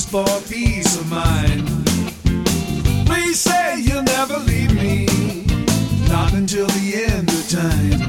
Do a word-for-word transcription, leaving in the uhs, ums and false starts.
for peace of mind. Please say you'll never leave me, not until the end of time.